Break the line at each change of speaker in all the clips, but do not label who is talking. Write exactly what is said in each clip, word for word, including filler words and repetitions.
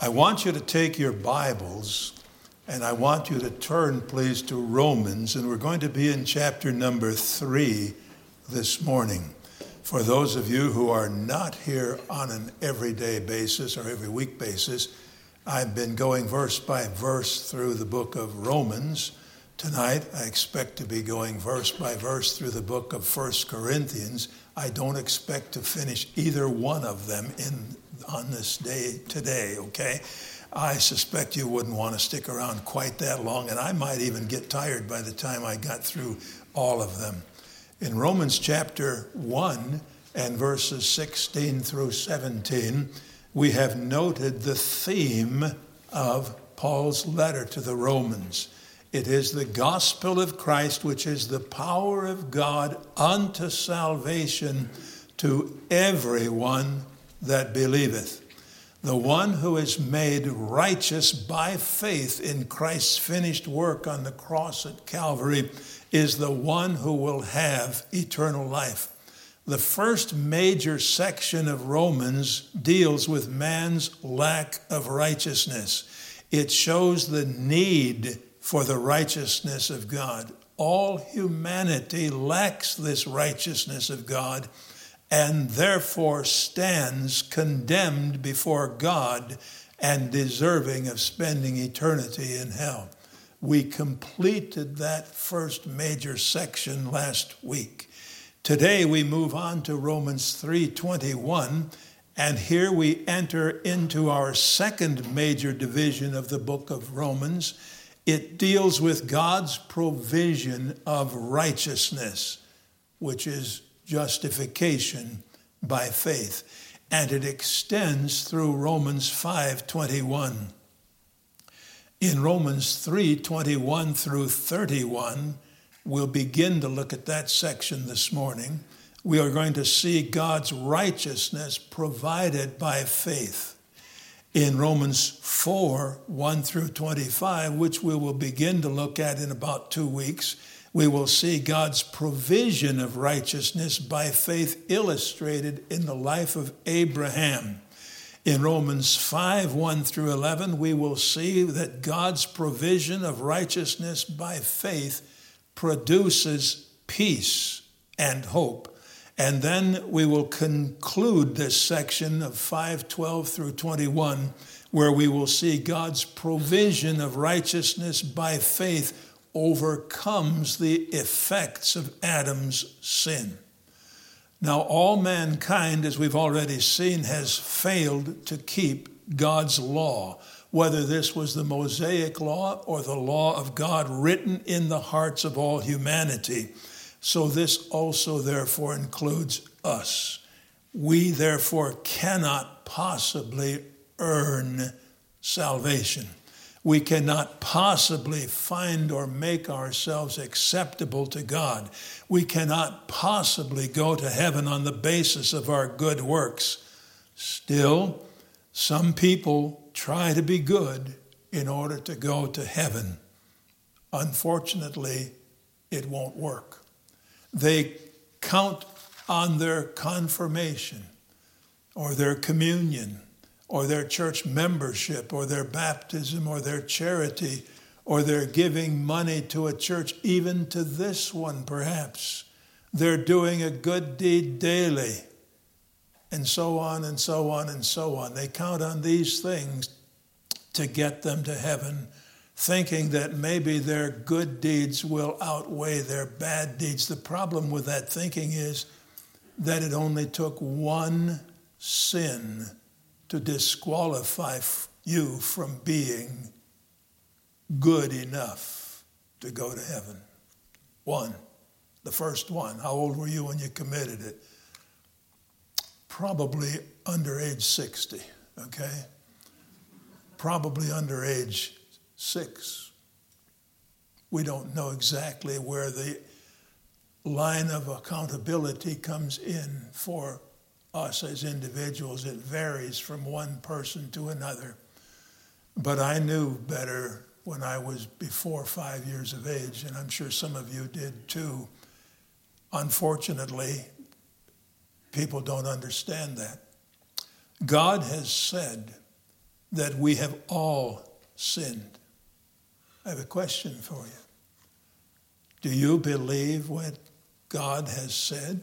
I want you to take your Bibles and I want you to turn, please, to Romans, and we're going to be in chapter number three this morning. For those of you who are not here on an everyday basis or every week basis, I've been going verse by verse through the book of Romans. Tonight, I expect to be going verse by verse through the book of First Corinthians. I don't expect to finish either one of them in on this day today, okay? I suspect you wouldn't want to stick around quite that long, and I might even get tired by the time I got through all of them. In Romans chapter one and verses sixteen through seventeen, we have noted the theme of Paul's letter to the Romans. It is the gospel of Christ, which is the power of God unto salvation to everyone that believeth. The one who is made righteous by faith in Christ's finished work on the cross at Calvary is the one who will have eternal life. The first major section of Romans deals with man's lack of righteousness. It shows the need for the righteousness of God. All humanity lacks this righteousness of God and therefore stands condemned before God and deserving of spending eternity in hell. We completed that first major section last week. Today we move on to Romans three twenty-one, and here we enter into our second major division of the book of Romans. It deals with God's provision of righteousness, which is justification by faith. And it extends through Romans five twenty-one. In Romans three twenty-one through thirty-one, we'll begin to look at that section this morning. We are going to see God's righteousness provided by faith. In Romans four, one through twenty-five, which we will begin to look at in about two weeks, we will see God's provision of righteousness by faith illustrated in the life of Abraham. In Romans five, one through eleven, we will see that God's provision of righteousness by faith produces peace and hope. And then we will conclude this section of five twelve through twenty-one, where we will see God's provision of righteousness by faith overcomes the effects of Adam's sin. Now, all mankind, as we've already seen, has failed to keep God's law, whether this was the Mosaic law or the law of God written in the hearts of all humanity. So this also, therefore, includes us. We, therefore, cannot possibly earn salvation. We cannot possibly find or make ourselves acceptable to God. We cannot possibly go to heaven on the basis of our good works. Still, some people try to be good in order to go to heaven. Unfortunately, it won't work. They count on their confirmation or their communion or their church membership or their baptism or their charity or their giving money to a church, even to this one perhaps. They're doing a good deed daily, and so on and so on and so on. They count on these things to get them to heaven, thinking that maybe their good deeds will outweigh their bad deeds. The problem with that thinking is that it only took one sin to disqualify you from being good enough to go to heaven. One, the first one. How old were you when you committed it? Probably under age sixty, okay? Probably under age six. We don't know exactly where the line of accountability comes in for us as individuals. It varies from one person to another. But I knew better when I was before five years of age, and I'm sure some of you did too. Unfortunately, people don't understand that. God has said that we have all sinned. I have a question for you. Do you believe what God has said?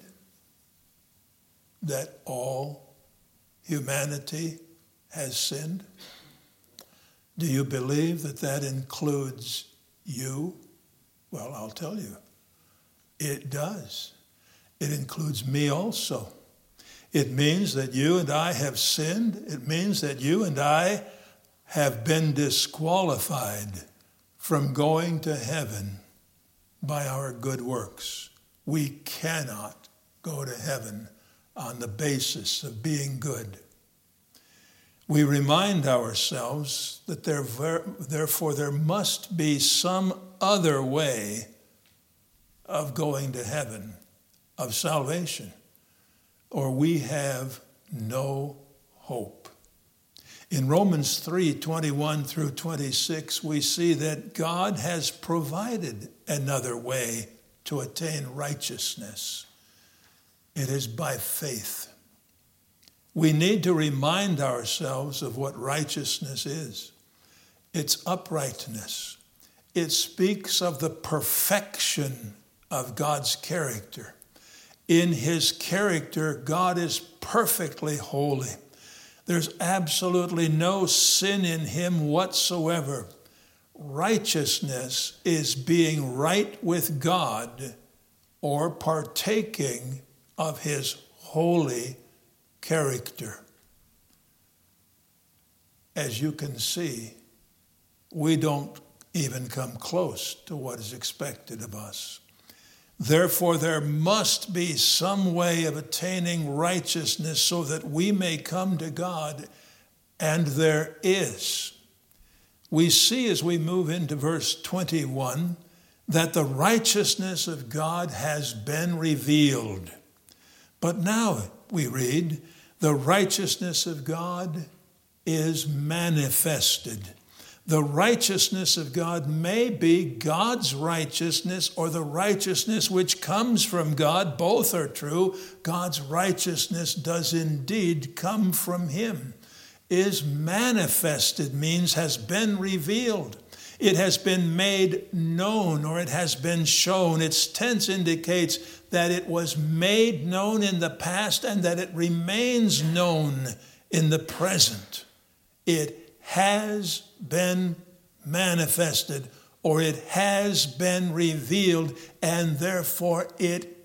That all humanity has sinned? Do you believe that that includes you? Well, I'll tell you. It does. It includes me also. It means that you and I have sinned. It means that you and I have been disqualified from going to heaven by our good works. We cannot go to heaven on the basis of being good. We remind ourselves that there, therefore there must be some other way of going to heaven, of salvation, or we have no hope. In Romans three, twenty-one through twenty-six, we see that God has provided another way to attain righteousness. It is by faith. We need to remind ourselves of what righteousness is. It's uprightness. It speaks of the perfection of God's character. In his character, God is perfectly holy. There's absolutely no sin in him whatsoever. Righteousness is being right with God or partaking of his holy character. As you can see, we don't even come close to what is expected of us. Therefore, there must be some way of attaining righteousness so that we may come to God, and there is. We see as we move into verse twenty-one that the righteousness of God has been revealed. But now we read, the righteousness of God is manifested. The righteousness of God may be God's righteousness or the righteousness which comes from God. Both are true. God's righteousness does indeed come from him. Is manifested means has been revealed. It has been made known or it has been shown. Its tense indicates that it was made known in the past and that it remains known in the present. It has been manifested, or it has been revealed, and therefore it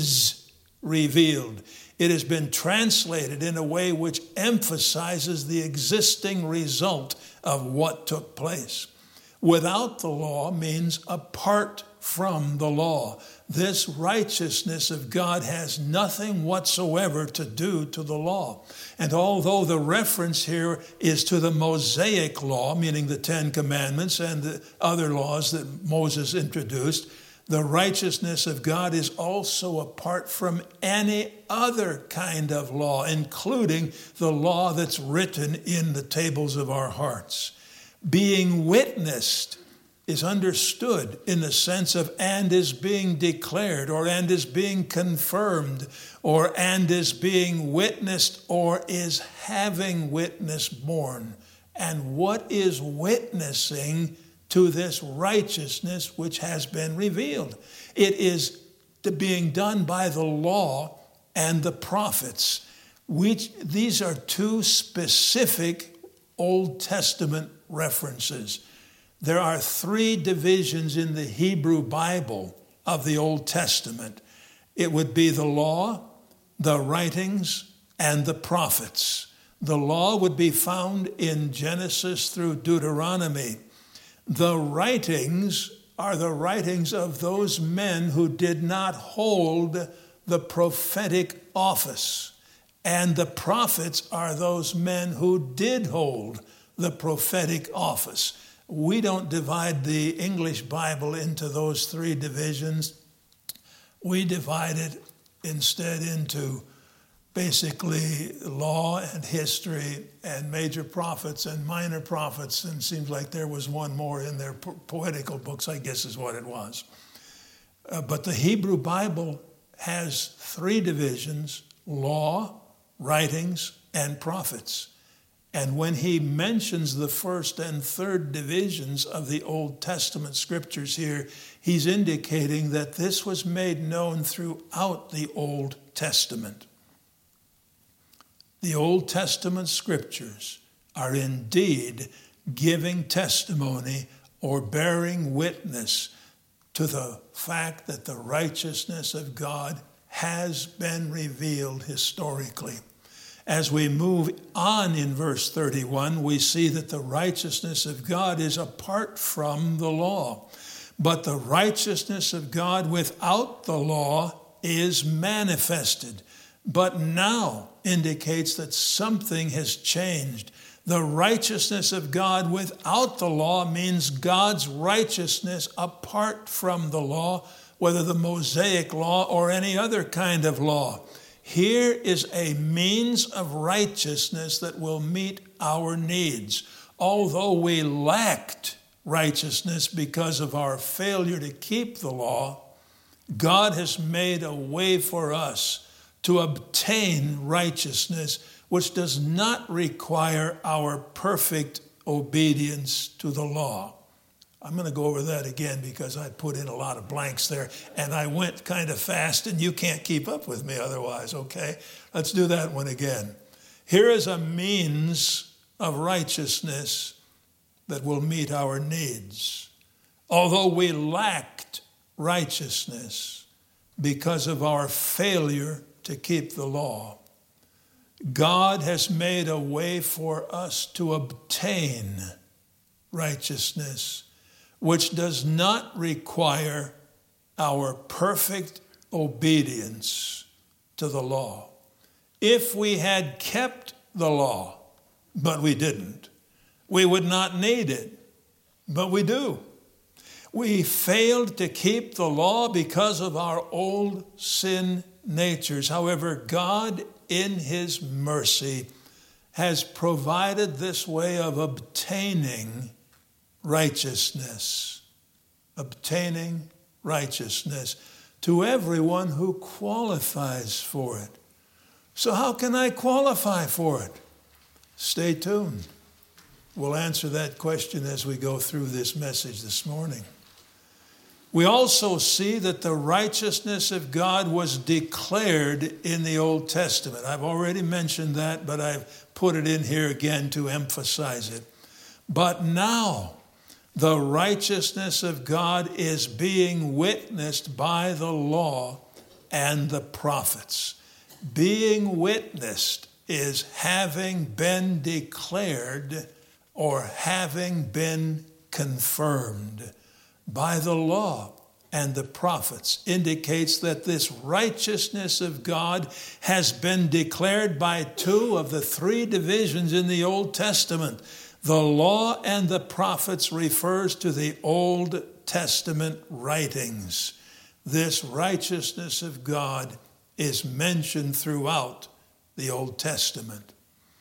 is revealed. It has been translated in a way which emphasizes the existing result of what took place. Without the law means apart from the law. This righteousness of God has nothing whatsoever to do to the law. And although the reference here is to the Mosaic law, meaning the Ten Commandments and the other laws that Moses introduced, the righteousness of God is also apart from any other kind of law, including the law that's written in the tables of our hearts. Being witnessed is understood in the sense of and is being declared, or and is being confirmed, or and is being witnessed, or is having witness borne. And what is witnessing to this righteousness which has been revealed? It is being done by the law and the prophets. Which, these are two specific Old Testament references. There are three divisions in the Hebrew Bible of the Old Testament. It would be the law, the writings, and the prophets. The law would be found in Genesis through Deuteronomy. The writings are the writings of those men who did not hold the prophetic office. And the prophets are those men who did hold the prophetic office. We don't divide the English Bible into those three divisions. We divide it instead into basically law and history and major prophets and minor prophets, and it seems like there was one more in their po- poetical books, I guess is what it was. Uh, but the Hebrew Bible has three divisions: law, writings, and prophets. And when he mentions the first and third divisions of the Old Testament scriptures here, he's indicating that this was made known throughout the Old Testament. The Old Testament scriptures are indeed giving testimony or bearing witness to the fact that the righteousness of God has been revealed historically. As we move on in verse thirty-one, we see that the righteousness of God is apart from the law. But the righteousness of God without the law is manifested. But now indicates that something has changed. The righteousness of God without the law means God's righteousness apart from the law, whether the Mosaic law or any other kind of law. Here is a means of righteousness that will meet our needs. Although we lacked righteousness because of our failure to keep the law, God has made a way for us to obtain righteousness, which does not require our perfect obedience to the law. I'm going to go over that again because I put in a lot of blanks there, and I went kind of fast, and you can't keep up with me otherwise, okay? Let's do that one again. Here is a means of righteousness that will meet our needs. Although we lacked righteousness because of our failure to keep the law, God has made a way for us to obtain righteousness, which does not require our perfect obedience to the law. If we had kept the law, but we didn't, we would not need it, but we do. We failed to keep the law because of our old sin natures. However, God, in his mercy, has provided this way of obtaining righteousness, obtaining righteousness to everyone who qualifies for it. So how can I qualify for it? Stay tuned. We'll answer that question as we go through this message this morning. We also see that the righteousness of God was declared in the Old Testament. I've already mentioned that, but I've put it in here again to emphasize it. But now, the righteousness of God is being witnessed by the law and the prophets. Being witnessed is having been declared or having been confirmed by the law and the prophets. Indicates that this righteousness of God has been declared by two of the three divisions in the Old Testament. The law and the prophets refers to the Old Testament writings. This righteousness of God is mentioned throughout the Old Testament.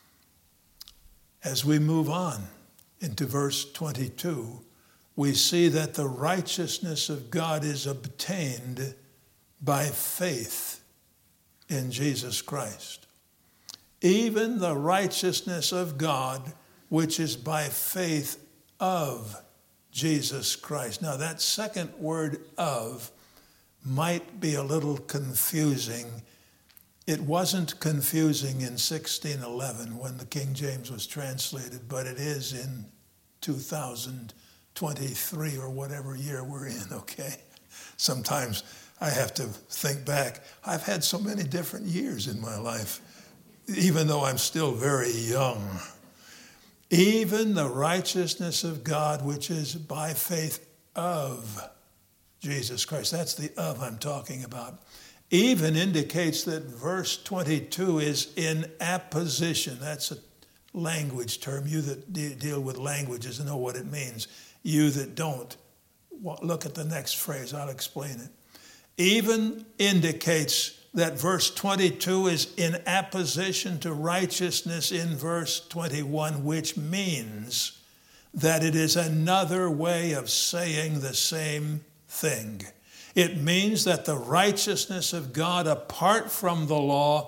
As we move on into verse twenty-two, we see that the righteousness of God is obtained by faith in Jesus Christ. Even the righteousness of God, which is by faith of Jesus Christ. Now, that second word "of" might be a little confusing. It wasn't confusing in sixteen eleven when the King James was translated, but it is in two thousand twenty-three or whatever year we're in, okay? Sometimes I have to think back. I've had so many different years in my life, even though I'm still very young. Even the righteousness of God, which is by faith of Jesus Christ. That's the "of" I'm talking about. Even indicates that verse twenty-two is in apposition. That's a language term. You that de- deal with languages know what it means. You that don't, look at the next phrase. I'll explain it. Even indicates that verse twenty-two is in apposition to righteousness in verse twenty-one, which means that it is another way of saying the same thing. It means that the righteousness of God apart from the law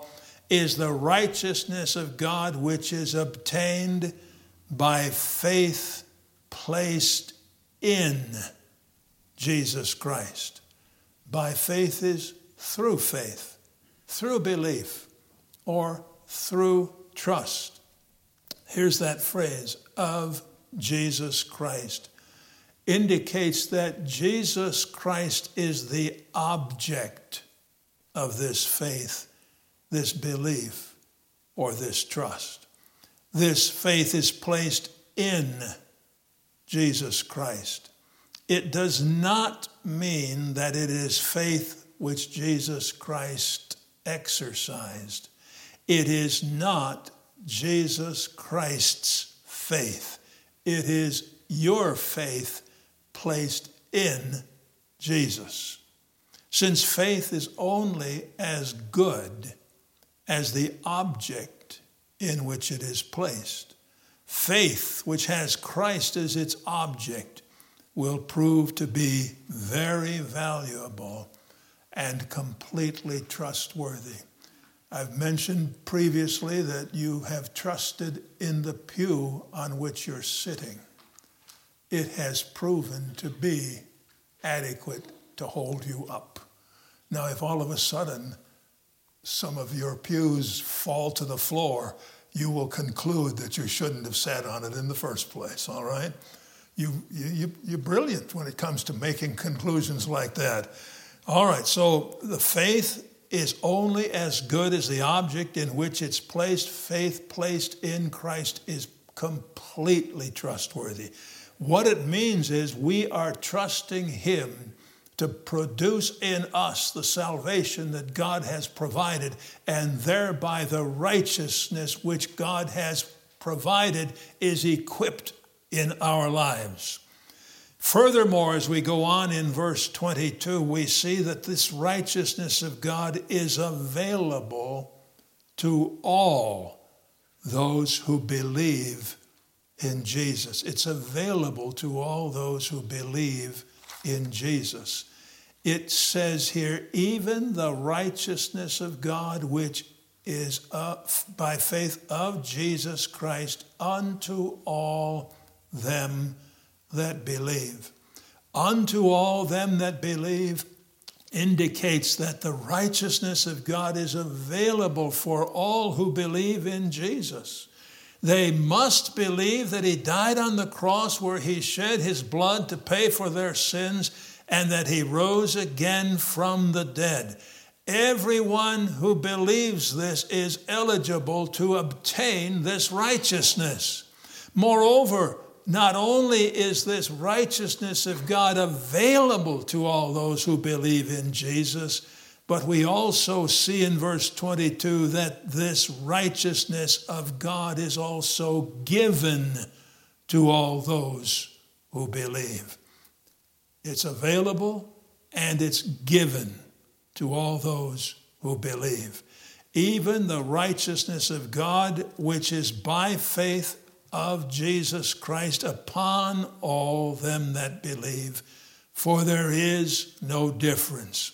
is the righteousness of God which is obtained by faith placed in Jesus Christ. By faith is through faith, through belief, or through trust. Here's that phrase, of Jesus Christ. Indicates that Jesus Christ is the object of this faith, this belief, or this trust. This faith is placed in Jesus Christ. It does not mean that it is faith which Jesus Christ exercised. It is not Jesus Christ's faith. It is your faith placed in Jesus. Since faith is only as good as the object in which it is placed, faith which has Christ as its object will prove to be very valuable and completely trustworthy. I've mentioned previously that you have trusted in the pew on which you're sitting. It has proven to be adequate to hold you up. Now, if all of a sudden some of your pews fall to the floor, you will conclude that you shouldn't have sat on it in the first place, all right? You, you, you're brilliant when it comes to making conclusions like that. All right, so the faith is only as good as the object in which it's placed. Faith placed in Christ is completely trustworthy. What it means is we are trusting him to produce in us the salvation that God has provided, and thereby the righteousness which God has provided is equipped in our lives. Furthermore, as we go on in verse twenty-two, we see that this righteousness of God is available to all those who believe in Jesus. It's available to all those who believe in Jesus. It says here, even the righteousness of God, which is uh, by faith of Jesus Christ unto all them that believe. Unto all them that believe indicates that the righteousness of God is available for all who believe in Jesus. They must believe that he died on the cross where he shed his blood to pay for their sins, and that he rose again from the dead. Everyone who believes this is eligible to obtain this righteousness. Moreover, not only is this righteousness of God available to all those who believe in Jesus, but we also see in verse twenty-two that this righteousness of God is also given to all those who believe. It's available and it's given to all those who believe. Even the righteousness of God, which is by faith of Jesus Christ upon all them that believe, for there is no difference.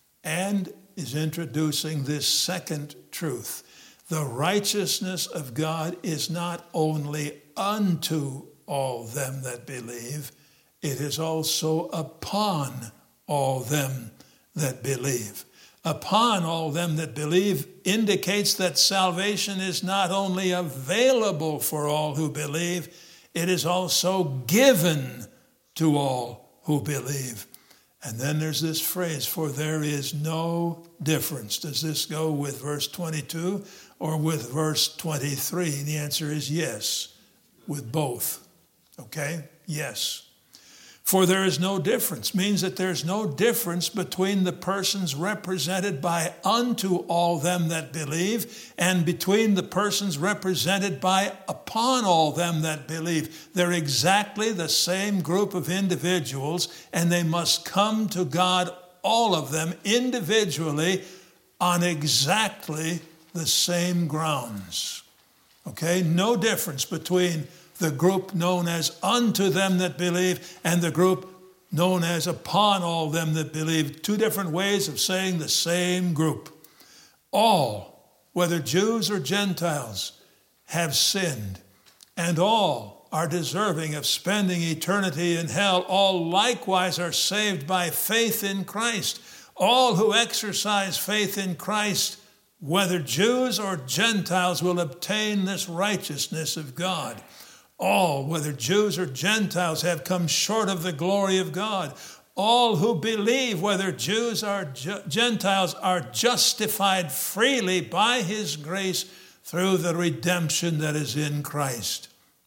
And is introducing this second truth. The righteousness of God is not only unto all them that believe, it is also upon all them that believe. Upon all them that believe indicates that salvation is not only available for all who believe, it is also given to all who believe. And then there's this phrase, for there is no difference. Does this go with verse twenty-two or with verse twenty-three? The answer is yes, with both. Okay? Yes. For there is no difference means that there's no difference between the persons represented by unto all them that believe and between the persons represented by upon all them that believe. They're exactly the same group of individuals, and they must come to God, all of them individually, on exactly the same grounds. Okay? No difference between the group known as unto them that believe and the group known as upon all them that believe. Two different ways of saying the same group. All whether Jews or Gentiles, have sinned, and all are deserving of spending eternity in hell. All likewise are saved by faith in Christ. All who exercise faith in Christ, whether Jews or Gentiles, will obtain this righteousness of God. All, whether Jews or Gentiles, have come short of the glory of God. All who believe, whether Jews or Gentiles, are justified freely by his grace through the redemption that is in Christ.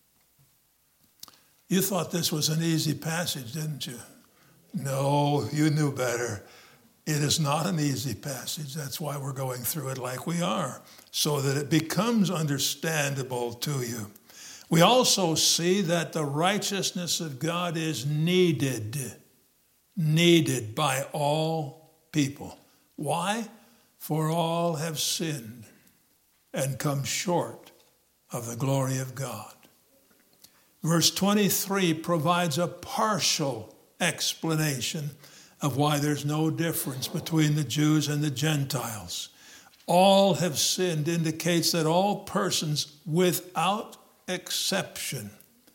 You thought this was an easy passage, didn't you? No, you knew better. It is not an easy passage. That's why we're going through it like we are, so that it becomes understandable to you. We also see that the righteousness of God is needed, needed by all people. Why? For all have sinned and come short of the glory of God. Verse twenty-three provides a partial explanation of why there's no difference between the Jews and the Gentiles. All have sinned indicates that all persons without exception,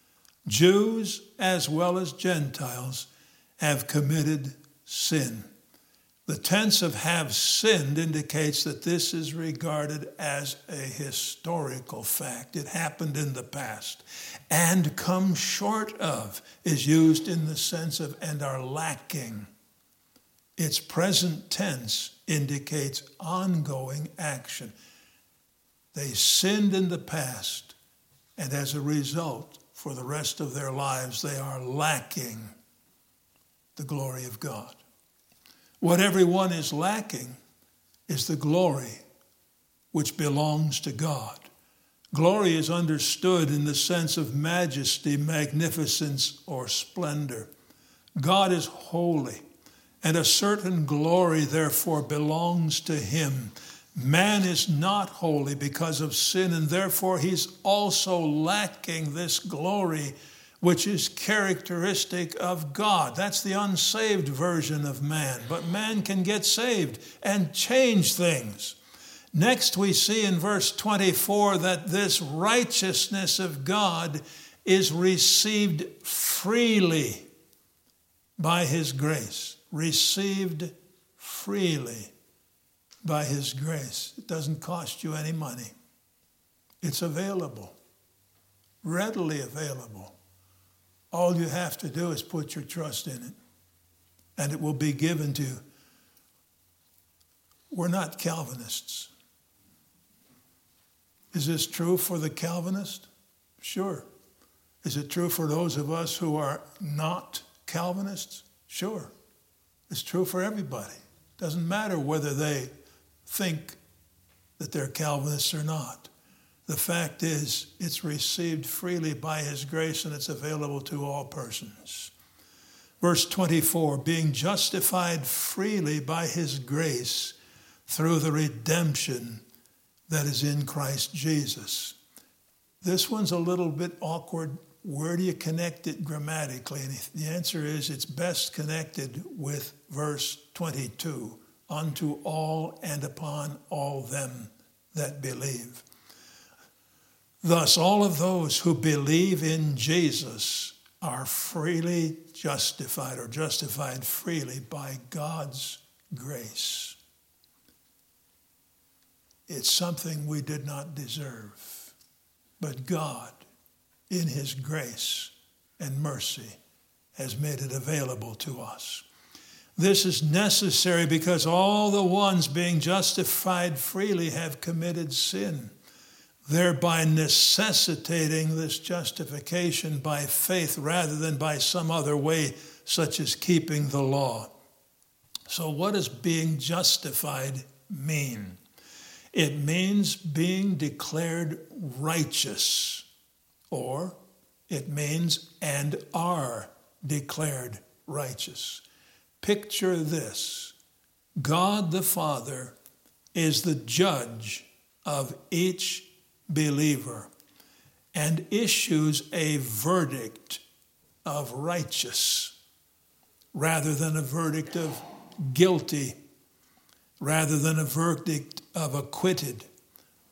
Jews as well as Gentiles, have committed sin. The tense of have sinned indicates that this is regarded as a historical fact. It happened in the past. And come short of is used in the sense of and are lacking. Its present tense indicates ongoing action. They sinned in the past, and as a result, for the rest of their lives, they are lacking the glory of God. What everyone is lacking is the glory which belongs to God. Glory is understood in the sense of majesty, magnificence, or splendor. God is holy, and a certain glory, therefore, belongs to him. Man is not holy because of sin, and therefore he's also lacking this glory which is characteristic of God. That's the unsaved version of man. But man can get saved and change things. Next, we see in verse twenty-four that this righteousness of God is received freely by his grace. Received freely by his grace. It doesn't cost you any money. It's available, readily available. All you have to do is put your trust in it, and it will be given to you. We're not Calvinists. Is this true for the Calvinist? Sure. Is it true for those of us who are not Calvinists? Sure. It's true for everybody. It doesn't matter whether they think that they're Calvinists or not. The fact is, it's received freely by his grace, and it's available to all persons. Verse twenty-four, being justified freely by his grace through the redemption that is in Christ Jesus. This one's a little bit awkward. Where do you connect it grammatically? And the answer is it's best connected with verse twenty-two, unto all and upon all them that believe. Thus, all of those who believe in Jesus are freely justified or justified freely by God's grace. It's something we did not deserve, but God, in his grace and mercy, has made it available to us. This is necessary because all the ones being justified freely have committed sin, thereby necessitating this justification by faith rather than by some other way, such as keeping the law. So what does being justified mean? It means being declared righteous, or it means and are declared righteous. Picture this. God the Father is the judge of each believer and issues a verdict of righteous rather than a verdict of guilty, rather than a verdict of acquitted.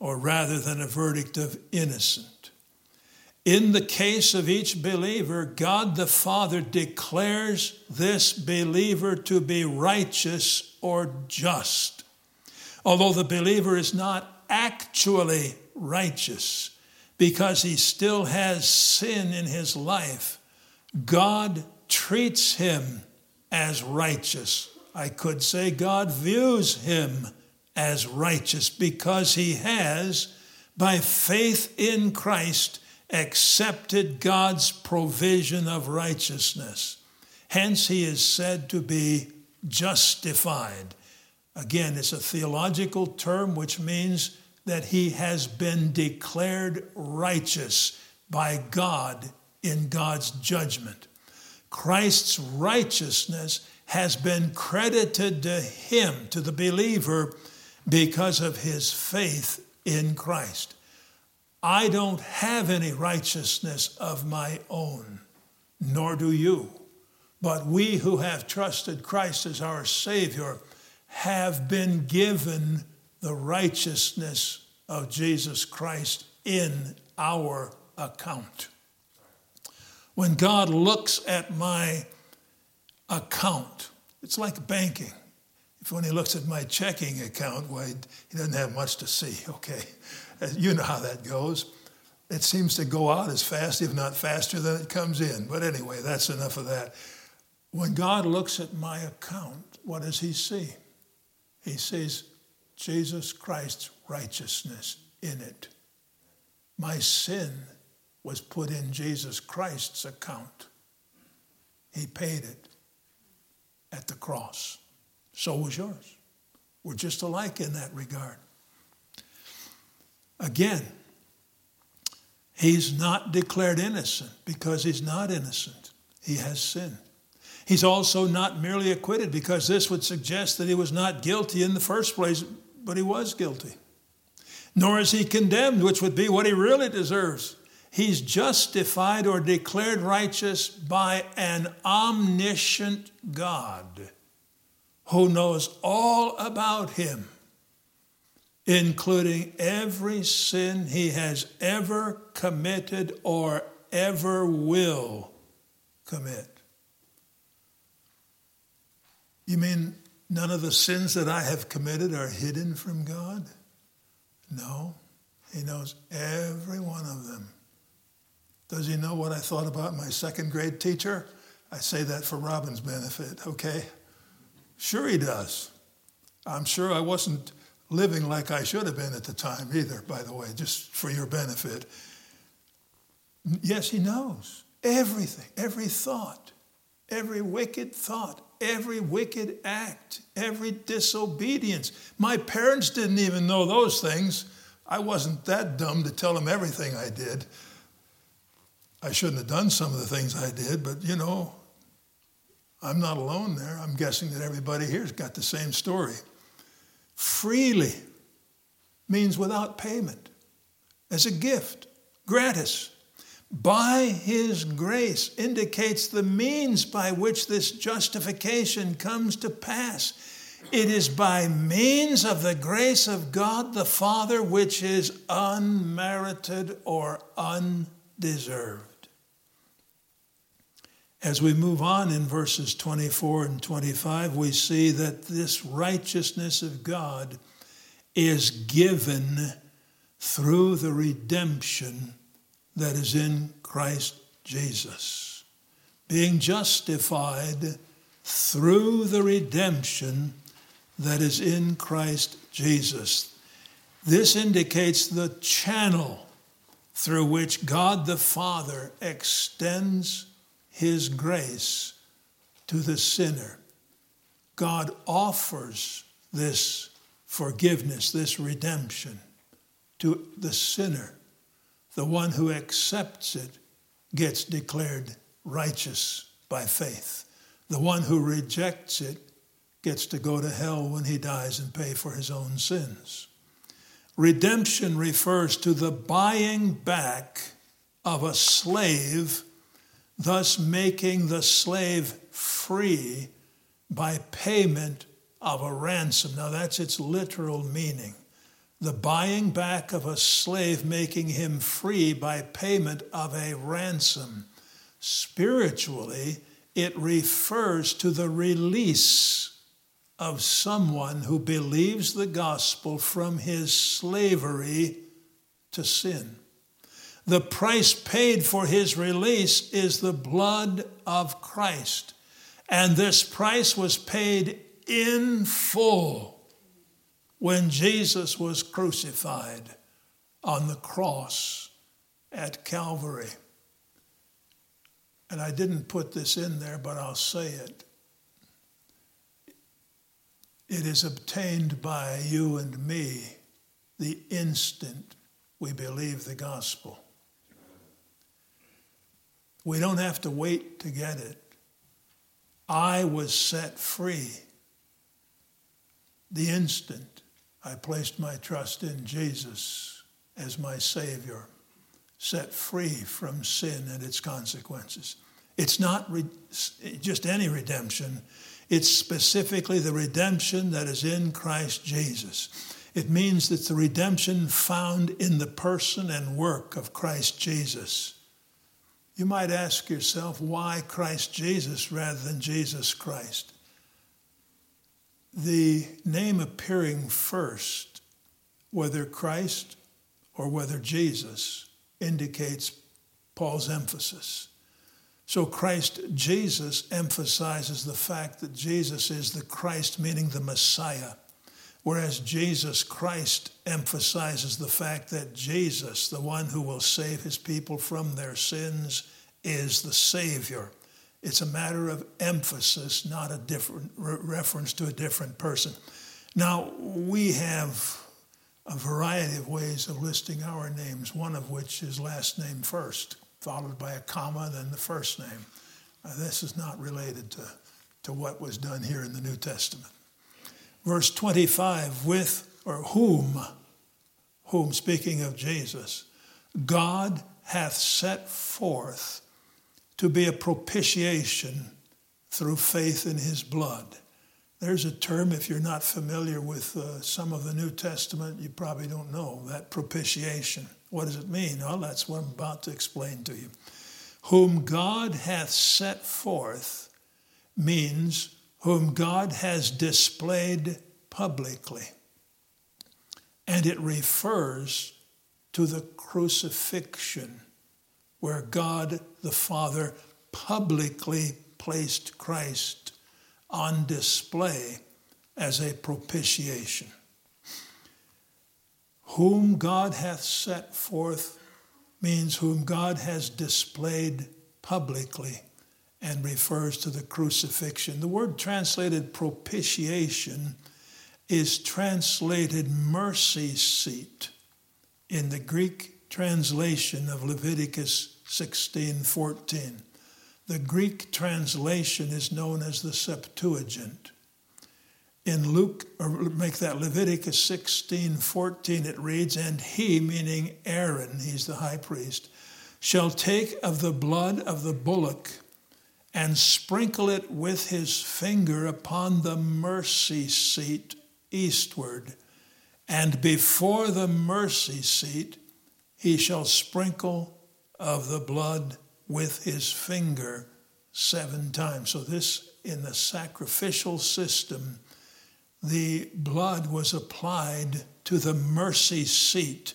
or rather than a verdict of innocent. In the case of each believer, God the Father declares this believer to be righteous or just. Although the believer is not actually righteous because he still has sin in his life, God treats him as righteous. I could say God views him as righteous because he has, by faith in Christ, accepted God's provision of righteousness. Hence, he is said to be justified. Again, it's a theological term which means that he has been declared righteous by God in God's judgment. Christ's righteousness has been credited to him, to the believer, because of his faith in Christ. I don't have any righteousness of my own, nor do you. But we who have trusted Christ as our Savior have been given the righteousness of Jesus Christ in our account. When God looks at my account, it's like banking. If when he looks at my checking account, well, he doesn't have much to see, okay? You know how that goes. It seems to go out as fast, if not faster, than it comes in. But anyway, that's enough of that. When God looks at my account, what does he see? He sees Jesus Christ's righteousness in it. My sin was put in Jesus Christ's account. He paid it at the cross. So was yours. We're just alike in that regard. Again, he's not declared innocent because he's not innocent. He has sinned. He's also not merely acquitted because this would suggest that he was not guilty in the first place, but he was guilty. Nor is he condemned, which would be what he really deserves. He's justified or declared righteous by an omniscient God who knows all about him, including every sin he has ever committed or ever will commit. You mean none of the sins that I have committed are hidden from God? No, he knows every one of them. Does he know what I thought about my second grade teacher? I say that for Robin's benefit, okay? Sure he does. I'm sure I wasn't living like I should have been at the time either, by the way, just for your benefit. Yes, he knows everything, every thought, every wicked thought, every wicked act, every disobedience. My parents didn't even know those things. I wasn't that dumb to tell them everything I did. I shouldn't have done some of the things I did, but you know, I'm not alone there. I'm guessing that everybody here's got the same story. Freely means without payment, as a gift, gratis. By his grace indicates the means by which this justification comes to pass. It is by means of the grace of God the Father, which is unmerited or undeserved. As we move on in verses twenty-four and twenty-five, we see that this righteousness of God is given through the redemption that is in Christ Jesus. Being justified through the redemption that is in Christ Jesus. This indicates the channel through which God the Father extends his grace to the sinner. God offers this forgiveness, this redemption to the sinner. The one who accepts it gets declared righteous by faith. The one who rejects it gets to go to hell when he dies and pay for his own sins. Redemption refers to the buying back of a slave, thus making the slave free by payment of a ransom. Now that's its literal meaning. the buying back of a slave, making him free by payment of a ransom. Spiritually, it refers to the release of someone who believes the gospel from his slavery to sin. The price paid for his release is the blood of Christ. And this price was paid in full when Jesus was crucified on the cross at Calvary. And I didn't put this in there, but I'll say it. It is obtained by you and me the instant we believe the gospel. We don't have to wait to get it. I was set free the instant I placed my trust in Jesus as my Savior, set free from sin and its consequences. It's not re- just any redemption. It's specifically the redemption that is in Christ Jesus. It means that the redemption found in the person and work of Christ Jesus. You might ask yourself, why Christ Jesus rather than Jesus Christ? The name appearing first, whether Christ or whether Jesus, indicates Paul's emphasis. So Christ Jesus emphasizes the fact that Jesus is the Christ, meaning the Messiah, whereas Jesus Christ emphasizes the fact that Jesus, the one who will save his people from their sins, is the Savior. It's a matter of emphasis, not a different re- reference to a different person. Now, we have a variety of ways of listing our names, one of which is last name first, followed by a comma, then the first name. Uh, this is not related to, to what was done here in the New Testament. Verse twenty-five, with or whom, whom, speaking of Jesus, God hath set forth to be a propitiation through faith in his blood. There's a term, if you're not familiar with uh, some of the New Testament, you probably don't know that propitiation. What does it mean? Well, that's what I'm about to explain to you. Whom God hath set forth means whom God has displayed publicly. And it refers to the crucifixion, where God the Father publicly placed Christ on display as a propitiation. Whom God hath set forth means whom God has displayed publicly, and refers to the crucifixion. The word translated propitiation is translated mercy seat in the Greek translation of Leviticus sixteen fourteen. The Greek translation is known as the Septuagint. In Luke, or make that Leviticus sixteen fourteen, it reads, and he, meaning Aaron, he's the high priest, shall take of the blood of the bullock and sprinkle it with his finger upon the mercy seat eastward. And before the mercy seat, he shall sprinkle of the blood with his finger seven times. So this, in the sacrificial system, the blood was applied to the mercy seat.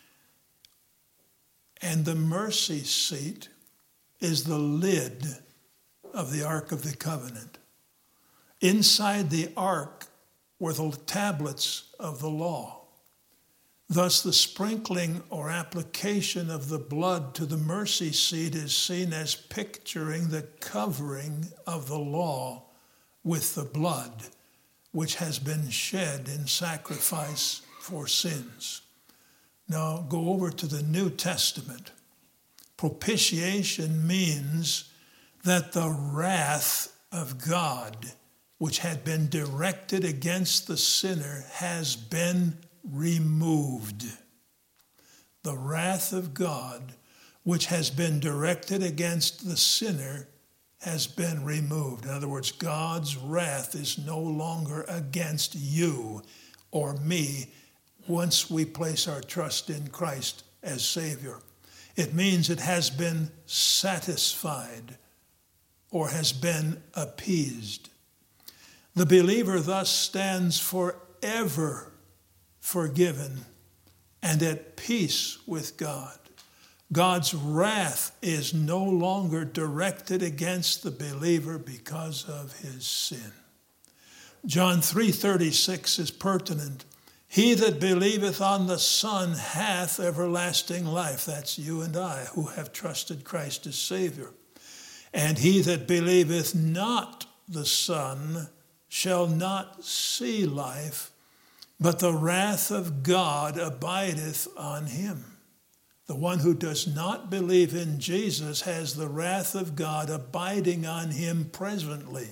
And the mercy seat is the lid of the Ark of the Covenant. Inside the Ark were the tablets of the law. Thus, the sprinkling or application of the blood to the mercy seat is seen as picturing the covering of the law with the blood, which has been shed in sacrifice for sins. Now, go over to the New Testament. Propitiation means that the wrath of God, which had been directed against the sinner, has been removed. The wrath of God, which has been directed against the sinner, has been removed. In other words, God's wrath is no longer against you or me once we place our trust in Christ as Savior. It means it has been satisfied or has been appeased. The believer thus stands forever forgiven and at peace with God. God's wrath is no longer directed against the believer because of his sin. John three thirty-six is pertinent. He that believeth on the Son hath everlasting life. That's you and I who have trusted Christ as Savior. And he that believeth not the Son shall not see life, but the wrath of God abideth on him. The one who does not believe in Jesus has the wrath of God abiding on him presently.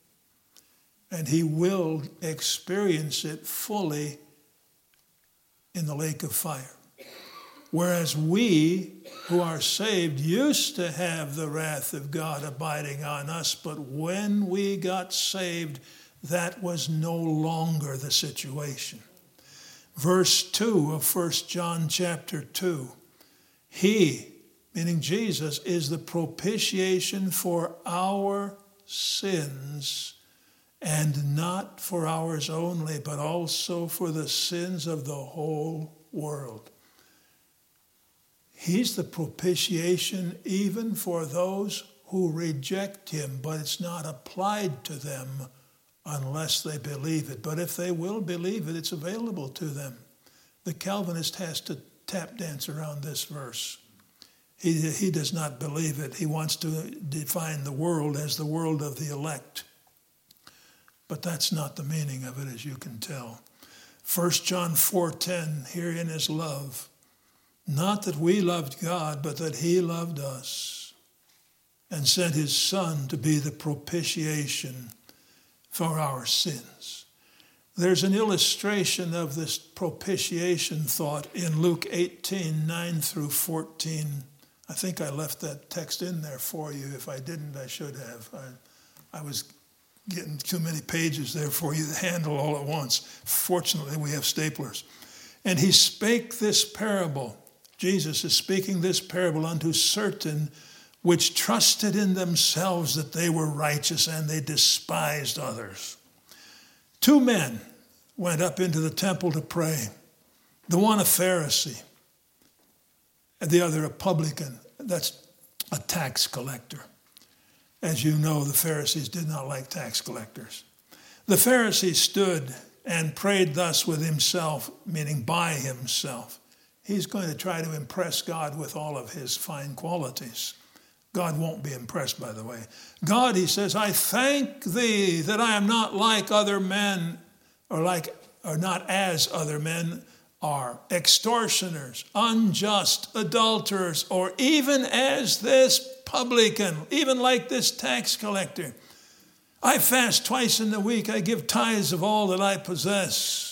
And he will experience it fully in the lake of fire. Whereas we who are saved used to have the wrath of God abiding on us, but when we got saved, that was no longer the situation. Verse two of First John chapter two. He, meaning Jesus, is the propitiation for our sins, and not for ours only, but also for the sins of the whole world. He's the propitiation even for those who reject him, but it's not applied to them unless they believe it. But if they will believe it, it's available to them. The Calvinist has to tap dance around this verse. He, he does not believe it. He wants to define the world as the world of the elect. But that's not the meaning of it, as you can tell. First John four ten, herein is love. Not that we loved God, but that he loved us and sent his Son to be the propitiation for our sins. There's an illustration of this propitiation thought in Luke eighteen, nine through fourteen. I think I left that text in there for you. If I didn't, I should have. I, I was getting too many pages there for you to handle all at once. Fortunately, we have staplers. And he spake this parable. Jesus is speaking this parable unto certain which trusted in themselves that they were righteous, and they despised others. Two men went up into the temple to pray. The one a Pharisee, and the other a publican. That's a tax collector. As you know, the Pharisees did not like tax collectors. The Pharisee stood and prayed thus with himself, meaning by himself. He's going to try to impress God with all of his fine qualities. God won't be impressed, by the way. God, he says, I thank thee that I am not like other men, or like, or not as other men are, extortioners, unjust, adulterers, or even as this publican, even like this tax collector. I fast twice in the week. I give tithes of all that I possess.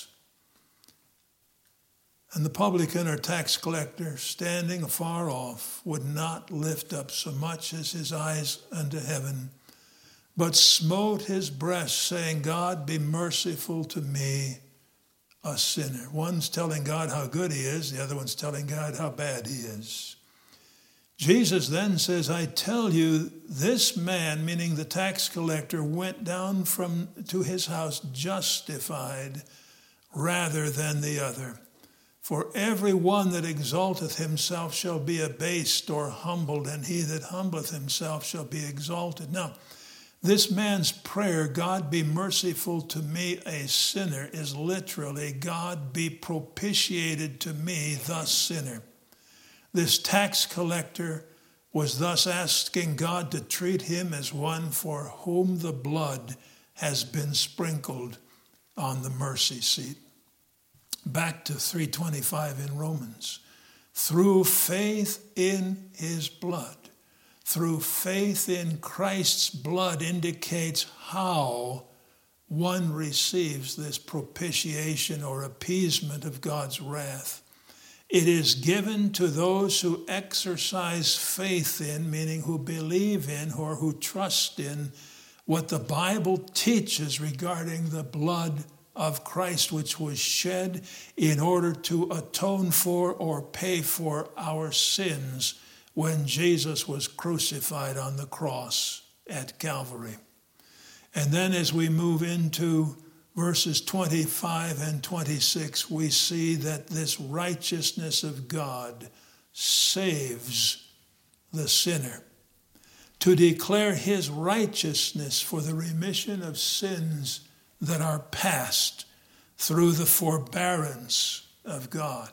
And the publican or tax collector, standing afar off, would not lift up so much as his eyes unto heaven, but smote his breast, saying, God, be merciful to me, a sinner. One's telling God how good he is. The other one's telling God how bad he is. Jesus then says, I tell you, this man, meaning the tax collector, went down from to his house justified rather than the other. For every one that exalteth himself shall be abased or humbled, and he that humbleth himself shall be exalted. Now, this man's prayer, God be merciful to me, a sinner, is literally, God be propitiated to me, the sinner. This tax collector was thus asking God to treat him as one for whom the blood has been sprinkled on the mercy seat. Back to three twenty-five in Romans. Through faith in his blood, through faith in Christ's blood indicates how one receives this propitiation or appeasement of God's wrath. It is given to those who exercise faith in, meaning who believe in or who trust in what the Bible teaches regarding the blood of Christ, which was shed in order to atone for or pay for our sins when Jesus was crucified on the cross at Calvary. And then as we move into verses twenty-five and twenty-six, we see that this righteousness of God saves the sinner. To declare his righteousness for the remission of sins that are past through the forbearance of God.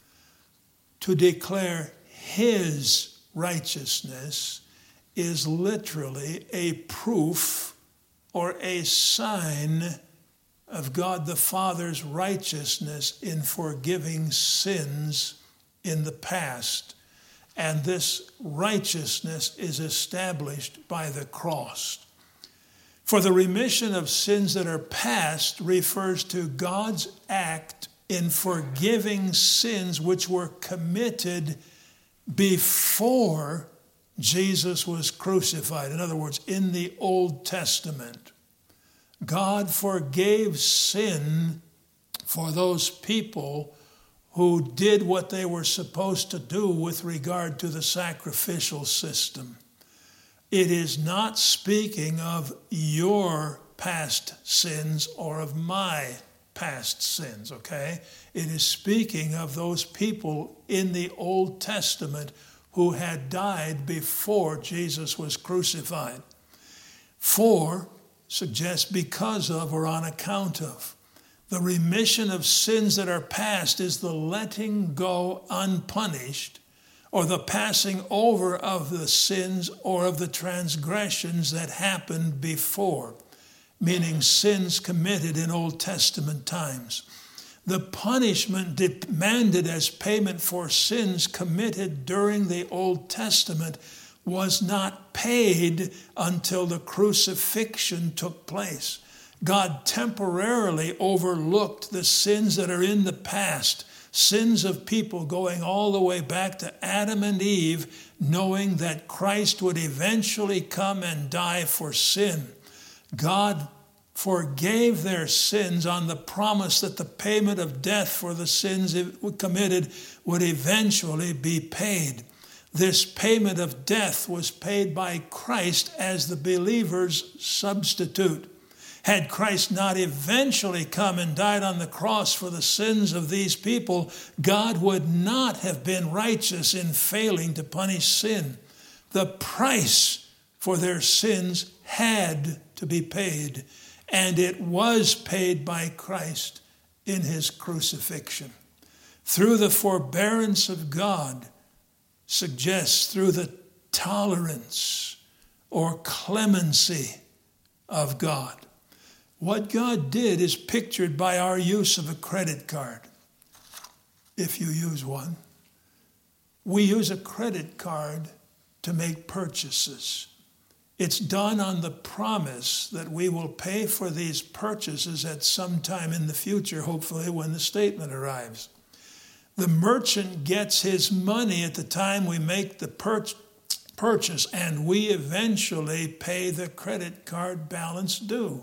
To declare his righteousness is literally a proof or a sign of God the Father's righteousness in forgiving sins in the past. And this righteousness is established by the cross. For the remission of sins that are past refers to God's act in forgiving sins which were committed before Jesus was crucified. In other words, in the Old Testament, God forgave sin for those people who did what they were supposed to do with regard to the sacrificial system. It is not speaking of your past sins or of my past sins, okay? It is speaking of those people in the Old Testament who had died before Jesus was crucified. For suggests because of or on account of. The remission of sins that are past is the letting go unpunished or the passing over of the sins or of the transgressions that happened before, meaning sins committed in Old Testament times. The punishment demanded as payment for sins committed during the Old Testament was not paid until the crucifixion took place. God temporarily overlooked the sins that are in the past, sins of people going all the way back to Adam and Eve, knowing that Christ would eventually come and die for sin. God forgave their sins on the promise that the payment of death for the sins committed would eventually be paid. This payment of death was paid by Christ as the believer's substitute. Had Christ not eventually come and died on the cross for the sins of these people, God would not have been righteous in failing to punish sin. The price for their sins had to be paid, and it was paid by Christ in his crucifixion. Through the forbearance of God, suggests through the tolerance or clemency of God. What God did is pictured by our use of a credit card. If you use one, we use a credit card to make purchases. It's done on the promise that we will pay for these purchases at some time in the future, hopefully when the statement arrives. The merchant gets his money at the time we make the pur- purchase, and we eventually pay the credit card balance due.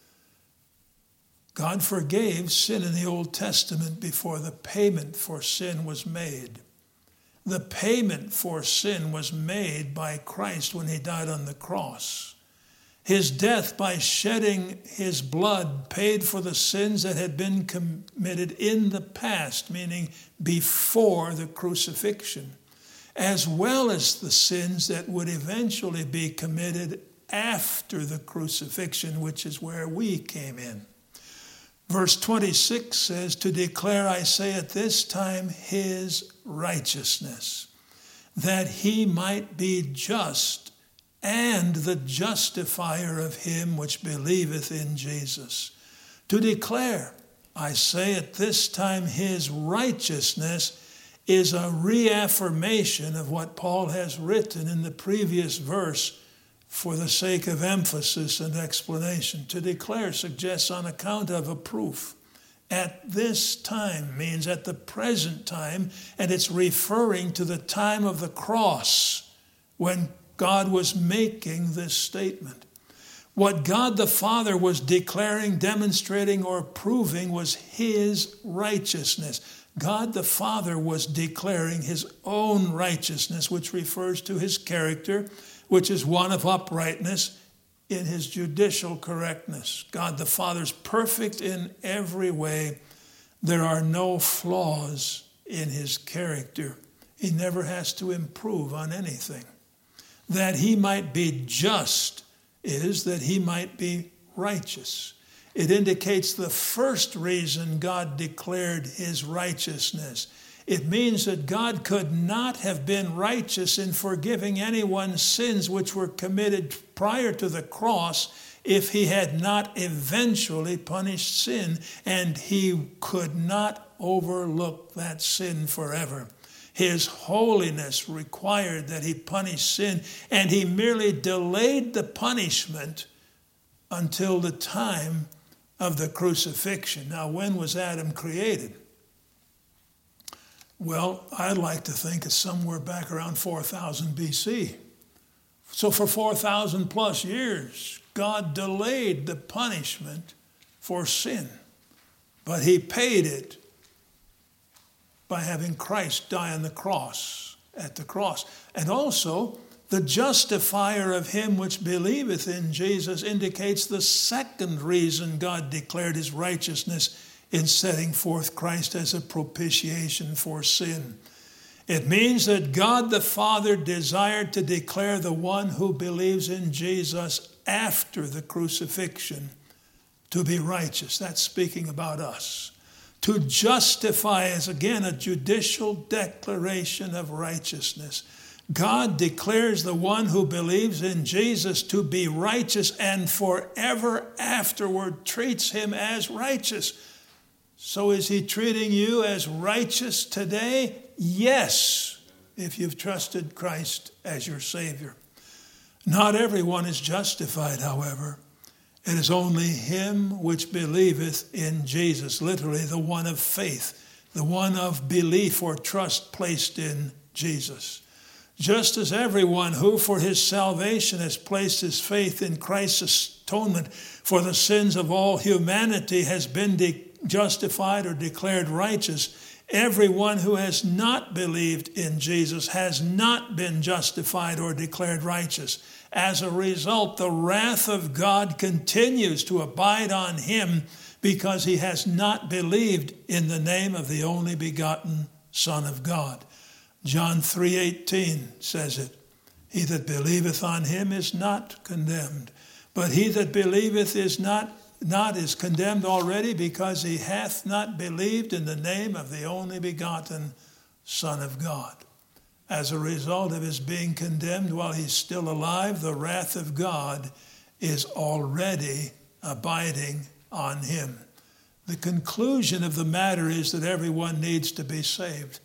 God forgave sin in the Old Testament before the payment for sin was made. The payment for sin was made by Christ when he died on the cross. His death by shedding his blood paid for the sins that had been committed in the past, meaning before the crucifixion, as well as the sins that would eventually be committed after the crucifixion, which is where we came in. Verse twenty-six says, to declare, I say at this time, his righteousness, that he might be just and the justifier of him which believeth in Jesus. To declare, I say at this time, his righteousness is a reaffirmation of what Paul has written in the previous verse for the sake of emphasis and explanation. To declare suggests on account of a proof. At this time means at the present time, and it's referring to the time of the cross when God was making this statement. What God the Father was declaring, demonstrating, or proving was his righteousness. God the Father was declaring his own righteousness, which refers to his character, which is one of uprightness in his judicial correctness. God the Father is perfect in every way. There are no flaws in his character. He never has to improve on anything. That he might be just is that he might be righteous. It indicates the first reason God declared his righteousness. It means that God could not have been righteous in forgiving anyone's sins which were committed prior to the cross if he had not eventually punished sin, and he could not overlook that sin forever. His holiness required that he punish sin, and he merely delayed the punishment until the time of the crucifixion. Now, when was Adam created? Well, I'd like to think it's somewhere back around four thousand B C. So for four thousand plus years, God delayed the punishment for sin, but he paid it by having Christ die on the cross, at the cross. And also, the justifier of him which believeth in Jesus indicates the second reason God declared his righteousness in setting forth Christ as a propitiation for sin. It means that God the Father desired to declare the one who believes in Jesus after the crucifixion to be righteous. That's speaking about us. To justify is again a judicial declaration of righteousness. God declares the one who believes in Jesus to be righteous and forever afterward treats him as righteous. So is he treating you as righteous today? Yes, if you've trusted Christ as your Savior. Not everyone is justified, however. It is only him which believeth in Jesus, literally the one of faith, the one of belief or trust placed in Jesus. Just as everyone who for his salvation has placed his faith in Christ's atonement for the sins of all humanity has been de- justified or declared righteous, everyone who has not believed in Jesus has not been justified or declared righteous. As a result, the wrath of God continues to abide on him because he has not believed in the name of the only begotten Son of God. John three eighteen says it. He that believeth on him is not condemned, but he that believeth is not not is condemned already because he hath not believed in the name of the only begotten Son of God. As a result of his being condemned while he's still alive, the wrath of God is already abiding on him. The conclusion of the matter is that everyone needs to be saved.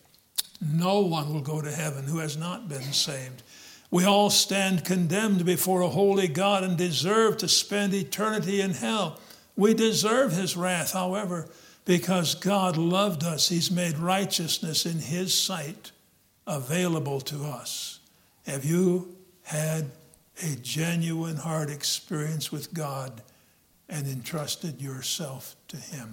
No one will go to heaven who has not been saved. We all stand condemned before a holy God and deserve to spend eternity in hell. We deserve his wrath, however, because God loved us. He's made righteousness in his sight available to us. Have you had a genuine heart experience with God and entrusted yourself to him?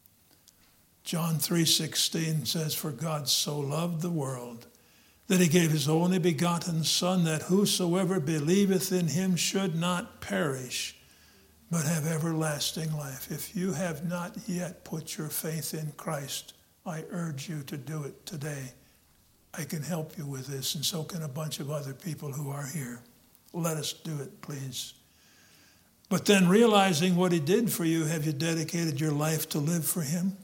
John three sixteen says, "For God so loved the world that he gave his only begotten Son, that whosoever believeth in him should not perish, but have everlasting life." If you have not yet put your faith in Christ, I urge you to do it today. I can help you with this, and so can a bunch of other people who are here. Let us do it, please. But then, realizing what he did for you, have you dedicated your life to live for him?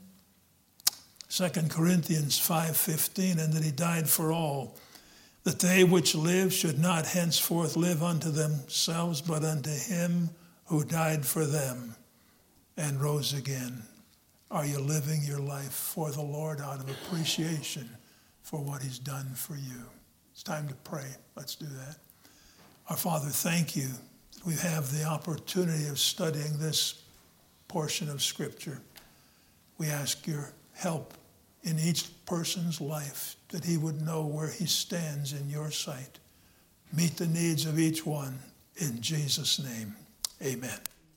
Second Corinthians five fifteen, "And that he died for all, that they which live should not henceforth live unto themselves, but unto him who died for them and rose again." Are you living your life for the Lord out of appreciation for what he's done for you? It's time to pray. Let's do that. Our Father, thank you that we have the opportunity of studying this portion of Scripture. We ask your help in each person's life, that he would know where he stands in your sight. Meet the needs of each one in Jesus' name. Amen.